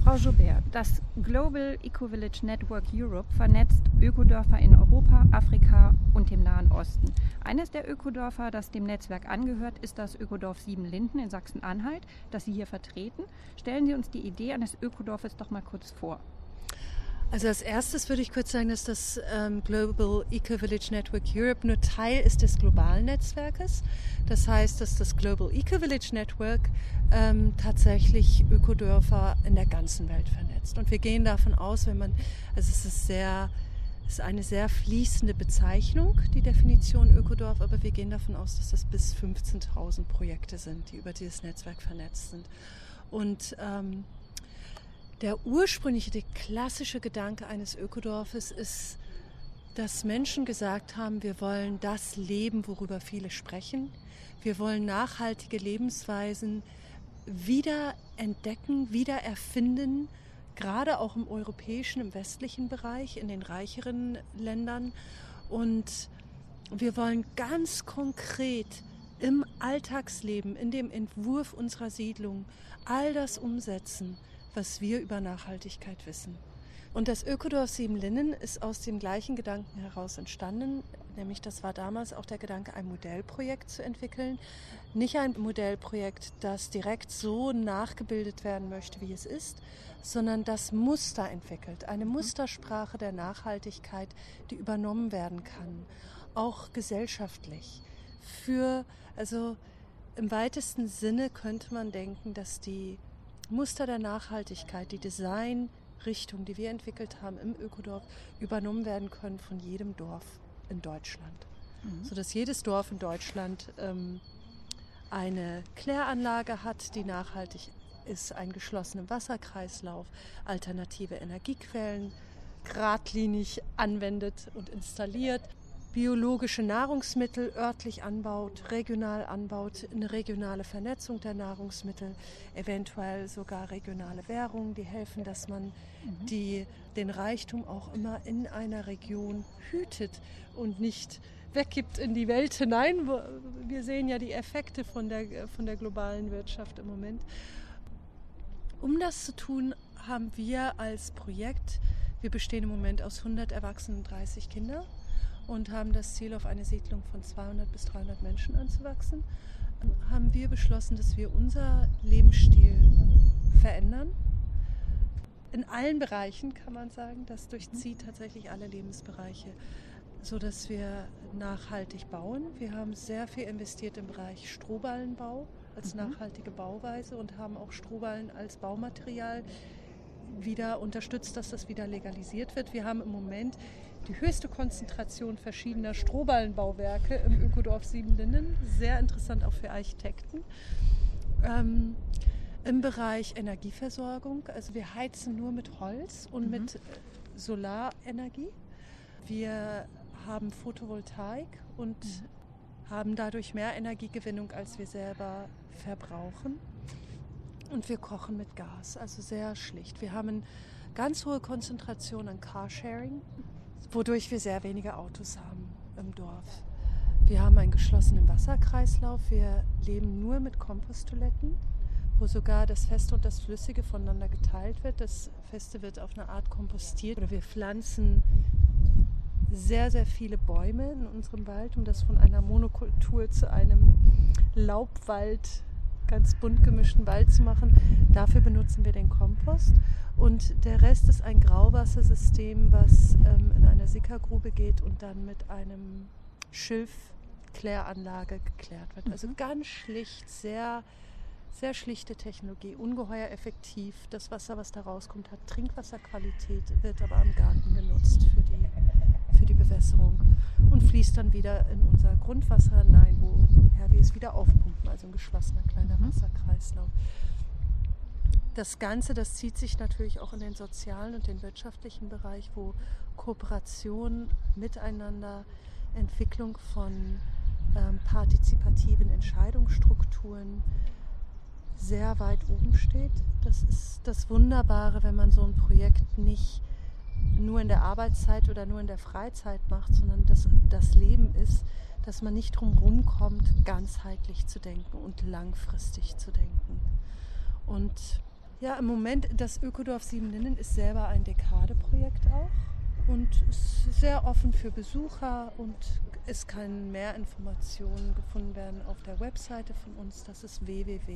Frau Joubert, das Global Eco-Village Network Europe vernetzt Ökodörfer in Europa, Afrika und dem Nahen Osten. Eines der Ökodörfer, das dem Netzwerk angehört, ist das Ökodorf Siebenlinden in Sachsen-Anhalt, das Sie hier vertreten. Stellen Sie uns die Idee eines Ökodorfes doch mal kurz vor. Also als erstes würde ich kurz sagen, dass das Global Eco-Village Network Europe nur Teil ist des globalen Netzwerkes. Das heißt, dass das Global Eco-Village Network tatsächlich Ökodörfer in der ganzen Welt vernetzt. Und wir gehen davon aus, es ist eine sehr fließende Bezeichnung, die Definition Ökodorf, aber wir gehen davon aus, dass das bis 15.000 Projekte sind, die über dieses Netzwerk vernetzt sind. Und der ursprüngliche, der klassische Gedanke eines Ökodorfes ist, dass Menschen gesagt haben, wir wollen das leben, worüber viele sprechen. Wir wollen nachhaltige Lebensweisen wieder entdecken, wieder erfinden, gerade auch im europäischen, im westlichen Bereich, in den reicheren Ländern. Und wir wollen ganz konkret im Alltagsleben, in dem Entwurf unserer Siedlung, all das umsetzen, was wir über Nachhaltigkeit wissen. Und das Ökodorf Siebenlinden ist aus dem gleichen Gedanken heraus entstanden, nämlich das war damals auch der Gedanke, ein Modellprojekt zu entwickeln. Nicht ein Modellprojekt, das direkt so nachgebildet werden möchte, wie es ist, sondern das Muster entwickelt, eine Mustersprache der Nachhaltigkeit, die übernommen werden kann, auch gesellschaftlich. Also im weitesten Sinne könnte man denken, dass die Muster der Nachhaltigkeit, die Designrichtung, die wir entwickelt haben im Ökodorf, übernommen werden können von jedem Dorf in Deutschland. Sodass jedes Dorf in Deutschland eine Kläranlage hat, die nachhaltig ist, einen geschlossenen Wasserkreislauf, alternative Energiequellen geradlinig anwendet und installiert, biologische Nahrungsmittel örtlich anbaut, regional anbaut, eine regionale Vernetzung der Nahrungsmittel, eventuell sogar regionale Währungen, die helfen, dass man den Reichtum auch immer in einer Region hütet und nicht weggibt in die Welt hinein. Wir sehen ja die Effekte von der globalen Wirtschaft im Moment. Um das zu tun, haben wir als Projekt, wir bestehen im Moment aus 100 Erwachsenen und 30 Kindern, und haben das Ziel, auf eine Siedlung von 200 bis 300 Menschen anzuwachsen, haben wir beschlossen, dass wir unser Lebensstil verändern. In allen Bereichen kann man sagen, das durchzieht tatsächlich alle Lebensbereiche, sodass wir nachhaltig bauen. Wir haben sehr viel investiert im Bereich Strohballenbau als nachhaltige Bauweise und haben auch Strohballen als Baumaterial wieder unterstützt, dass das wieder legalisiert wird. Wir haben im Moment die höchste Konzentration verschiedener Strohballenbauwerke im Ökodorf Siebenlinden. Sehr interessant auch für Architekten. Im Bereich Energieversorgung, also wir heizen nur mit Holz und mit Solarenergie. Wir haben Photovoltaik und haben dadurch mehr Energiegewinnung, als wir selber verbrauchen. Und wir kochen mit Gas, also sehr schlicht. Wir haben eine ganz hohe Konzentration an Carsharing, wodurch wir sehr wenige Autos haben im Dorf. Wir haben einen geschlossenen Wasserkreislauf. Wir leben nur mit Komposttoiletten, wo sogar das Feste und das Flüssige voneinander geteilt wird. Das Feste wird auf eine Art kompostiert. Oder wir pflanzen sehr, sehr viele Bäume in unserem Wald, um das von einer Monokultur zu einem Laubwald, ganz bunt gemischten Wald zu machen. Dafür benutzen wir den Kompost. Und der Rest ist ein Grauwassersystem, was in eine Sickergrube geht und dann mit einem Schilfkläranlage geklärt wird. Also ganz schlicht, sehr, sehr schlichte Technologie, ungeheuer effektiv. Das Wasser, was da rauskommt, hat Trinkwasserqualität, wird aber am Garten genutzt für die Bewässerung und fließt dann wieder in unser Grundwasser hinein, woher wir es wieder aufpumpen, also ein geschlossener kleiner Wasserkreislauf. Das Ganze, das zieht sich natürlich auch in den sozialen und den wirtschaftlichen Bereich, wo Kooperation, Miteinander, Entwicklung von partizipativen Entscheidungsstrukturen sehr weit oben steht. Das ist das Wunderbare, wenn man so ein Projekt nicht nur in der Arbeitszeit oder nur in der Freizeit macht, sondern das Leben ist, dass man nicht drum rumkommt, ganzheitlich zu denken und langfristig zu denken. Und Ja, im Moment, das Ökodorf Siebenlinden ist selber ein Dekade-Projekt auch und ist sehr offen für Besucher und es können mehr Informationen gefunden werden auf der Webseite von uns. Das ist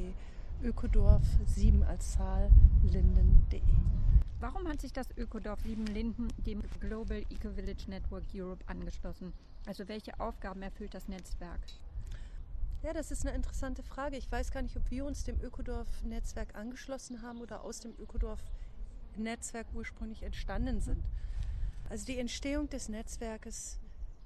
www.ökodorf7 als Zahl linden.de. Warum hat sich das Ökodorf Siebenlinden dem Global Eco-Village Network Europe angeschlossen? Also welche Aufgaben erfüllt das Netzwerk? Ja, das ist eine interessante Frage. Ich weiß gar nicht, ob wir uns dem Ökodorf-Netzwerk angeschlossen haben oder aus dem Ökodorf-Netzwerk ursprünglich entstanden sind. Also die Entstehung des Netzwerkes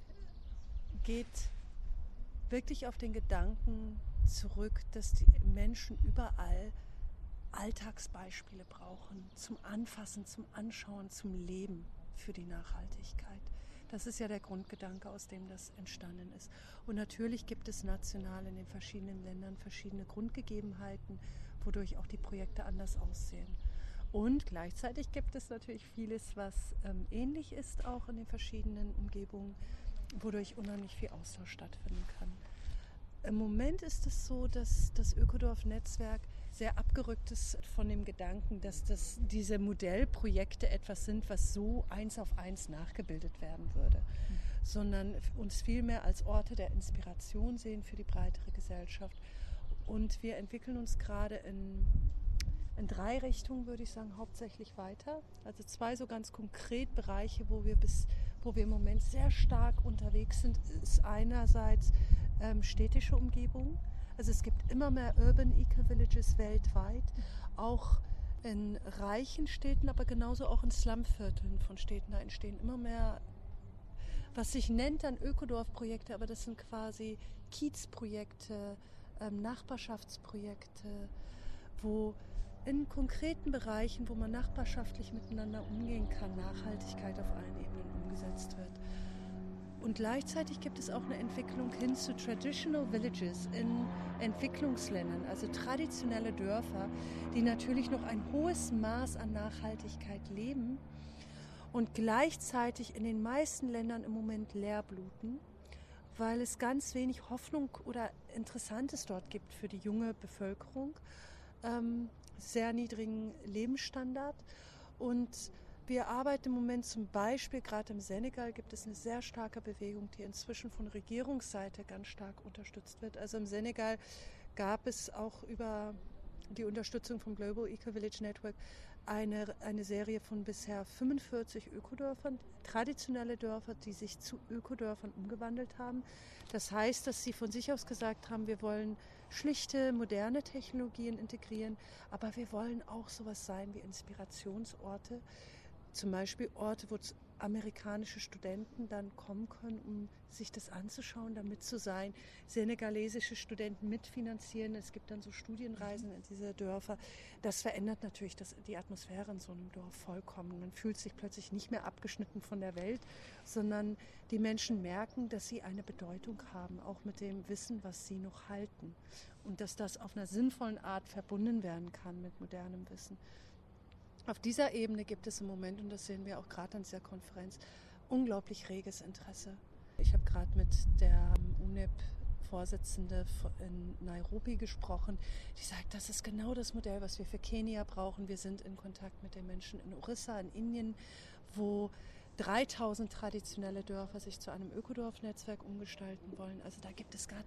geht wirklich auf den Gedanken zurück, dass die Menschen überall Alltagsbeispiele brauchen, zum Anfassen, zum Anschauen, zum Leben für die Nachhaltigkeit. Das ist ja der Grundgedanke, aus dem das entstanden ist. Und natürlich gibt es national in den verschiedenen Ländern verschiedene Grundgegebenheiten, wodurch auch die Projekte anders aussehen. Und gleichzeitig gibt es natürlich vieles, was ähnlich ist, auch in den verschiedenen Umgebungen, wodurch unheimlich viel Austausch stattfinden kann. Im Moment ist es so, dass das Ökodorf-Netzwerk sehr abgerückt ist von dem Gedanken, dass diese Modellprojekte etwas sind, was so 1:1 nachgebildet werden würde, sondern uns vielmehr als Orte der Inspiration sehen für die breitere Gesellschaft. Und wir entwickeln uns gerade in 3 Richtungen, würde ich sagen, hauptsächlich weiter. Also 2 so ganz konkret Bereiche, wo wir im Moment sehr stark unterwegs sind, ist einerseits städtische Umgebung. Also es gibt immer mehr Urban Eco-Villages weltweit, auch in reichen Städten, aber genauso auch in Slumvierteln von Städten. Da entstehen immer mehr, was sich nennt dann Ökodorf-Projekte, aber das sind quasi Kiezprojekte, Nachbarschaftsprojekte, wo in konkreten Bereichen, wo man nachbarschaftlich miteinander umgehen kann, Nachhaltigkeit auf allen Ebenen umgesetzt wird. Und gleichzeitig gibt es auch eine Entwicklung hin zu Traditional Villages in Entwicklungsländern, also traditionelle Dörfer, die natürlich noch ein hohes Maß an Nachhaltigkeit leben und gleichzeitig in den meisten Ländern im Moment leer bluten, weil es ganz wenig Hoffnung oder Interessantes dort gibt für die junge Bevölkerung, sehr niedrigen Lebensstandard. Und wir arbeiten im Moment zum Beispiel, gerade im Senegal gibt es eine sehr starke Bewegung, die inzwischen von Regierungsseite ganz stark unterstützt wird. Also im Senegal gab es auch über die Unterstützung vom Global Eco-Village Network eine Serie von bisher 45 Ökodörfern, traditionelle Dörfer, die sich zu Ökodörfern umgewandelt haben. Das heißt, dass sie von sich aus gesagt haben, wir wollen schlichte, moderne Technologien integrieren, aber wir wollen auch sowas sein wie Inspirationsorte, zum Beispiel Orte, wo amerikanische Studenten dann kommen können, um sich das anzuschauen, da mit zu sein. Senegalesische Studenten mitfinanzieren. Es gibt dann so Studienreisen in diese Dörfer. Das verändert natürlich die Atmosphäre in so einem Dorf vollkommen. Man fühlt sich plötzlich nicht mehr abgeschnitten von der Welt, sondern die Menschen merken, dass sie eine Bedeutung haben, auch mit dem Wissen, was sie noch halten. Und dass das auf einer sinnvollen Art verbunden werden kann mit modernem Wissen. Auf dieser Ebene gibt es im Moment, und das sehen wir auch gerade an dieser Konferenz, unglaublich reges Interesse. Ich habe gerade mit der UNEP-Vorsitzende in Nairobi gesprochen, die sagt, das ist genau das Modell, was wir für Kenia brauchen. Wir sind in Kontakt mit den Menschen in Orissa, in Indien, wo 3000 traditionelle Dörfer sich zu einem Ökodorf-Netzwerk umgestalten wollen. Also da gibt es gerade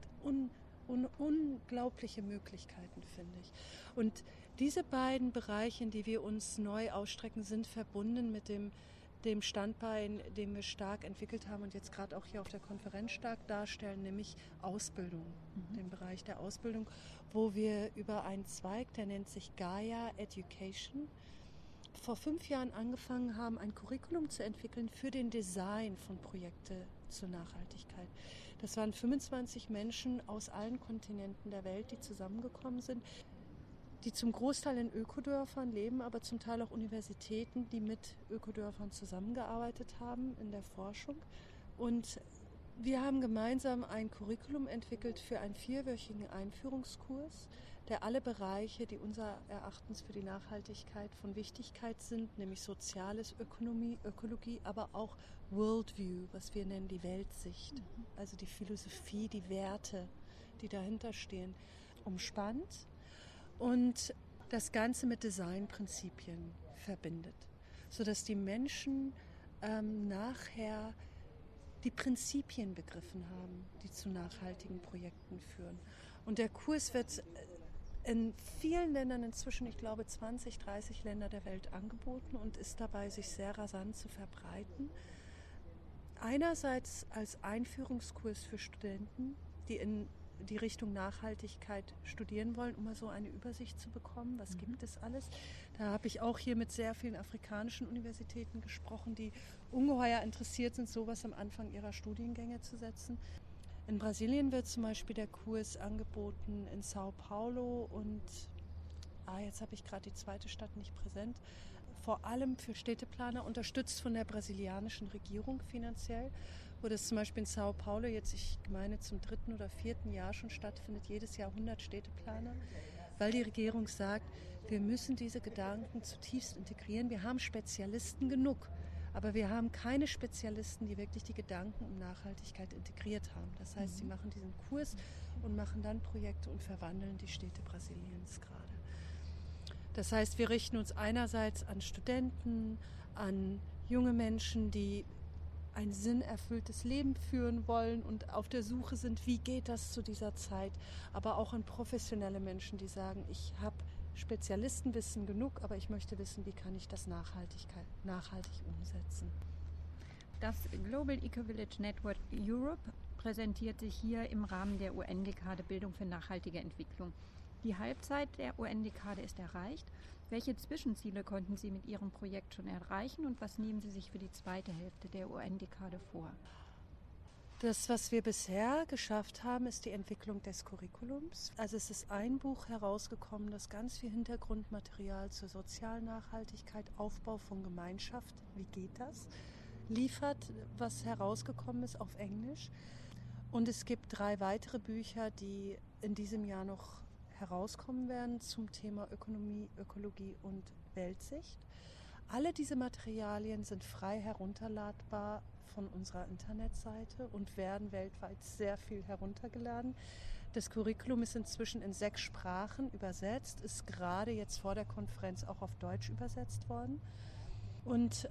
unglaubliche Möglichkeiten, finde ich. Und diese beiden Bereiche, in die wir uns neu ausstrecken, sind verbunden mit dem Standbein, den wir stark entwickelt haben und jetzt gerade auch hier auf der Konferenz stark darstellen, nämlich Ausbildung, den Bereich der Ausbildung, wo wir über einen Zweig, der nennt sich Gaia Education, vor 5 Jahren angefangen haben, ein Curriculum zu entwickeln für den Design von Projekten zur Nachhaltigkeit. Das waren 25 Menschen aus allen Kontinenten der Welt, die zusammengekommen sind, die zum Großteil in Ökodörfern leben, aber zum Teil auch Universitäten, die mit Ökodörfern zusammengearbeitet haben in der Forschung. Und wir haben gemeinsam ein Curriculum entwickelt für einen 4-wöchigen Einführungskurs, der alle Bereiche, die unser Erachtens für die Nachhaltigkeit von Wichtigkeit sind, nämlich Soziales, Ökologie, aber auch Worldview, was wir nennen die Weltsicht, also die Philosophie, die Werte, die dahinter stehen, umspannt. Und das Ganze mit Designprinzipien verbindet, sodass die Menschen nachher die Prinzipien begriffen haben, die zu nachhaltigen Projekten führen. Und der Kurs wird in vielen Ländern inzwischen, ich glaube 20, 30 Länder der Welt angeboten und ist dabei, sich sehr rasant zu verbreiten. Einerseits als Einführungskurs für Studenten, die in die Richtung Nachhaltigkeit studieren wollen, um mal so eine Übersicht zu bekommen, was gibt es alles. Da habe ich auch hier mit sehr vielen afrikanischen Universitäten gesprochen, die ungeheuer interessiert sind, sowas am Anfang ihrer Studiengänge zu setzen. In Brasilien wird zum Beispiel der Kurs angeboten in Sao Paulo und jetzt habe ich gerade die zweite Stadt nicht präsent, vor allem für Städteplaner, unterstützt von der brasilianischen Regierung finanziell, wo das zum Beispiel in Sao Paulo jetzt, ich meine, zum 3. oder 4. Jahr schon stattfindet, jedes Jahr 100 Städteplaner, weil die Regierung sagt, wir müssen diese Gedanken zutiefst integrieren. Wir haben Spezialisten genug, aber wir haben keine Spezialisten, die wirklich die Gedanken um Nachhaltigkeit integriert haben. Das heißt, sie machen diesen Kurs und machen dann Projekte und verwandeln die Städte Brasiliens gerade. Das heißt, wir richten uns einerseits an Studenten, an junge Menschen, die ein sinnerfülltes Leben führen wollen und auf der Suche sind, wie geht das zu dieser Zeit, aber auch an professionelle Menschen, die sagen, ich habe Spezialistenwissen genug, aber ich möchte wissen, wie kann ich das nachhaltig umsetzen. Das Global Eco-Village Network Europe präsentiert sich hier im Rahmen der UN-Dekade Bildung für nachhaltige Entwicklung. Die Halbzeit der UN-Dekade ist erreicht. Welche Zwischenziele konnten Sie mit Ihrem Projekt schon erreichen und was nehmen Sie sich für die zweite Hälfte der UN-Dekade vor? Das, was wir bisher geschafft haben, ist die Entwicklung des Curriculums. Also es ist ein Buch herausgekommen, das ganz viel Hintergrundmaterial zur sozialen Nachhaltigkeit, Aufbau von Gemeinschaft, wie geht das, liefert, was herausgekommen ist auf Englisch. Und es gibt 3 weitere Bücher, die in diesem Jahr noch herauskommen werden zum Thema Ökonomie, Ökologie und Weltsicht. Alle diese Materialien sind frei herunterladbar von unserer Internetseite und werden weltweit sehr viel heruntergeladen. Das Curriculum ist inzwischen in 6 Sprachen übersetzt, ist gerade jetzt vor der Konferenz auch auf Deutsch übersetzt worden. Und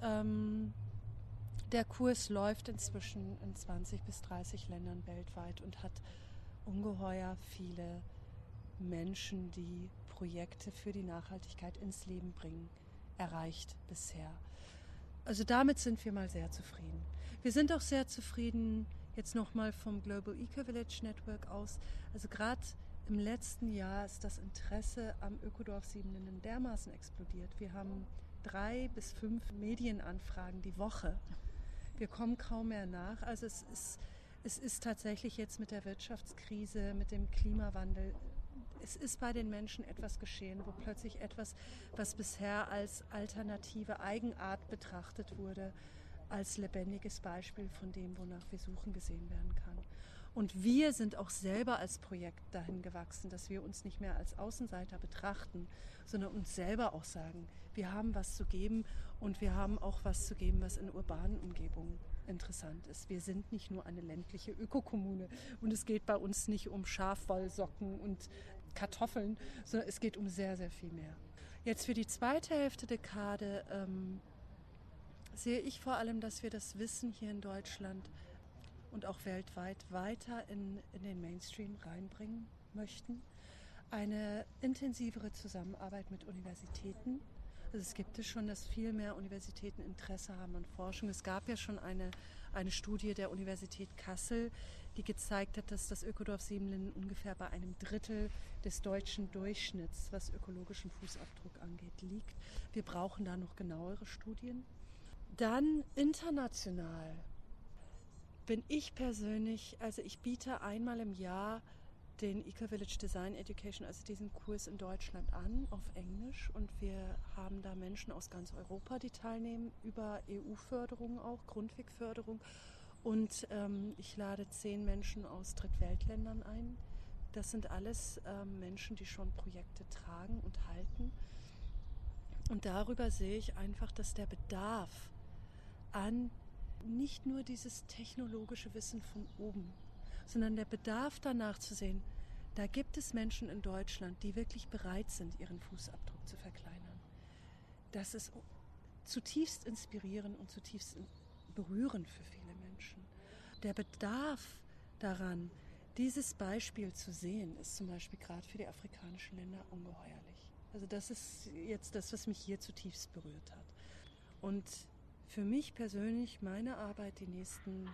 der Kurs läuft inzwischen in 20 bis 30 Ländern weltweit und hat ungeheuer viele Menschen, die Projekte für die Nachhaltigkeit ins Leben bringen, erreicht bisher. Also damit sind wir mal sehr zufrieden. Wir sind auch sehr zufrieden jetzt nochmal vom Global Eco-Village Network aus. Also gerade im letzten Jahr ist das Interesse am Ökodorf Siebenlinden dermaßen explodiert. Wir haben 3 bis 5 Medienanfragen die Woche. Wir kommen kaum mehr nach. Also es ist tatsächlich jetzt mit der Wirtschaftskrise, mit dem Klimawandel, es ist bei den Menschen etwas geschehen, wo plötzlich etwas, was bisher als alternative Eigenart betrachtet wurde, als lebendiges Beispiel von dem, wonach wir suchen, gesehen werden kann. Und wir sind auch selber als Projekt dahin gewachsen, dass wir uns nicht mehr als Außenseiter betrachten, sondern uns selber auch sagen, wir haben was zu geben und wir haben auch was zu geben, was in urbanen Umgebungen interessant ist. Wir sind nicht nur eine ländliche Ökokommune und es geht bei uns nicht um Schafwollsocken und Kartoffeln, sondern es geht um sehr, sehr viel mehr. Jetzt für die zweite Hälfte der Dekade sehe ich vor allem, dass wir das Wissen hier in Deutschland und auch weltweit weiter in den Mainstream reinbringen möchten. Eine intensivere Zusammenarbeit mit Universitäten. Also es gibt es schon, dass viel mehr Universitäten Interesse haben an Forschung. Es gab ja schon eine Studie der Universität Kassel, die gezeigt hat, dass das Ökodorf Siebenlinden ungefähr bei einem Drittel des deutschen Durchschnitts, was ökologischen Fußabdruck angeht, liegt. Wir brauchen da noch genauere Studien. Dann international bin ich persönlich, also ich biete einmal im Jahr den Eco-Village Design Education, also diesen Kurs in Deutschland an, auf Englisch. Und wir haben da Menschen aus ganz Europa, die teilnehmen, über EU-Förderung auch, Grundwegförderung. Und ich lade 10 Menschen aus Drittweltländern ein. Das sind alles Menschen, die schon Projekte tragen und halten. Und darüber sehe ich einfach, dass der Bedarf an nicht nur dieses technologische Wissen von oben, sondern der Bedarf danach zu sehen, Da gibt es Menschen in Deutschland, die wirklich bereit sind, ihren Fußabdruck zu verkleinern. Das ist zutiefst inspirierend und zutiefst berührend für viele Menschen. Der Bedarf daran, dieses Beispiel zu sehen, ist zum Beispiel gerade für die afrikanischen Länder ungeheuerlich. Also das ist jetzt das, was mich hier zutiefst berührt hat. Und für mich persönlich, meine Arbeit die nächsten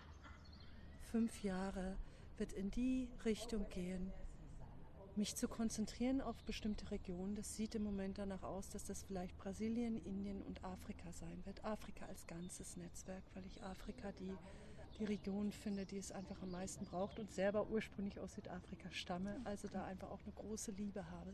5 Jahre wird in die Richtung gehen, mich zu konzentrieren auf bestimmte Regionen. Das sieht im Moment danach aus, dass das vielleicht Brasilien, Indien und Afrika sein wird. Afrika als ganzes Netzwerk, weil ich Afrika die Region finde, die es einfach am meisten braucht und selber ursprünglich aus Südafrika stamme, also da einfach auch eine große Liebe habe.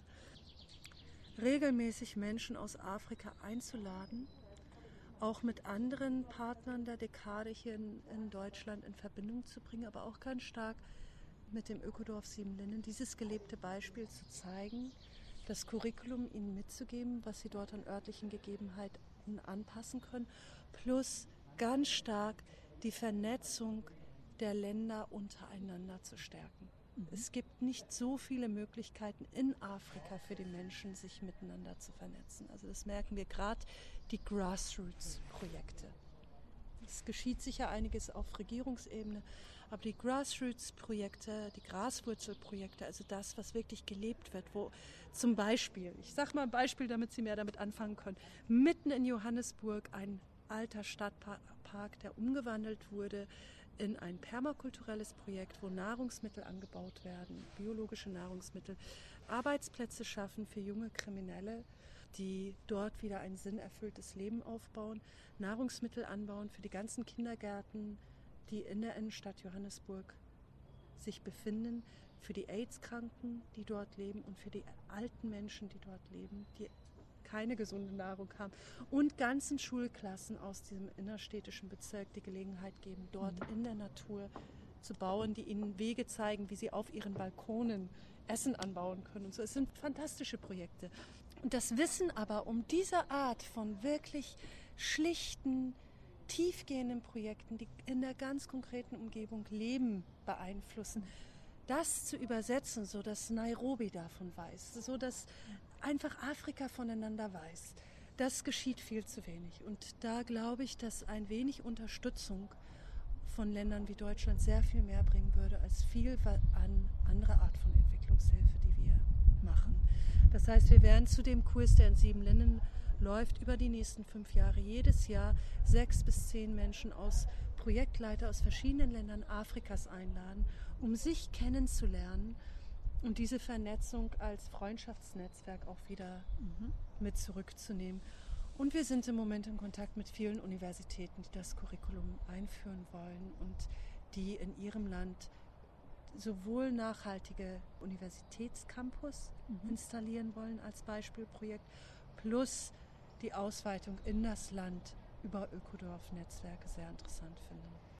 Regelmäßig Menschen aus Afrika einzuladen, auch mit anderen Partnern der Dekade hier in Deutschland in Verbindung zu bringen, aber auch ganz stark mit dem Ökodorf Siebenlinden dieses gelebte Beispiel zu zeigen, das Curriculum ihnen mitzugeben, was sie dort an örtlichen Gegebenheiten anpassen können, plus ganz stark die Vernetzung der Länder untereinander zu stärken. Es gibt nicht so viele Möglichkeiten in Afrika für die Menschen, sich miteinander zu vernetzen. Also das merken wir gerade, die Grassroots-Projekte. Es geschieht sicher einiges auf Regierungsebene, aber die Grassroots-Projekte, die Graswurzelprojekte, also das, was wirklich gelebt wird, wo zum Beispiel, ich sage mal ein Beispiel, damit Sie mehr damit anfangen können, mitten in Johannesburg ein alter Stadtpark, der umgewandelt wurde in ein permakulturelles Projekt, wo Nahrungsmittel angebaut werden, biologische Nahrungsmittel, Arbeitsplätze schaffen für junge Kriminelle, die dort wieder ein sinnerfülltes Leben aufbauen, Nahrungsmittel anbauen für die ganzen Kindergärten, die in der Innenstadt Johannesburg sich befinden, für die AIDS-Kranken, die dort leben und für die alten Menschen, die dort leben, die keine gesunde Nahrung haben und ganzen Schulklassen aus diesem innerstädtischen Bezirk die Gelegenheit geben, dort in der Natur zu bauen, die ihnen Wege zeigen, wie sie auf ihren Balkonen Essen anbauen können. Und so. Es sind fantastische Projekte. Und das Wissen aber um diese Art von wirklich schlichten, tiefgehenden Projekten, die in der ganz konkreten Umgebung Leben beeinflussen, das zu übersetzen, so dass Nairobi davon weiß, so dass einfach Afrika voneinander weiß, das geschieht viel zu wenig. Und da glaube ich, dass ein wenig Unterstützung von Ländern wie Deutschland sehr viel mehr bringen würde, als viel an andere Art von Entwicklungshilfe, die wir machen. Das heißt, wir werden zu dem Kurs, der in Siebenlinden läuft, über die nächsten 5 Jahre jedes Jahr 6 bis 10 Menschen Projektleiter aus verschiedenen Ländern Afrikas einladen, um sich kennenzulernen und diese Vernetzung als Freundschaftsnetzwerk auch wieder mit zurückzunehmen. Und wir sind im Moment in Kontakt mit vielen Universitäten, die das Curriculum einführen wollen und die in ihrem Land sowohl nachhaltige Universitätscampus installieren wollen als Beispielprojekt, plus die Ausweitung in das Land über Ökodorf-Netzwerke sehr interessant finden.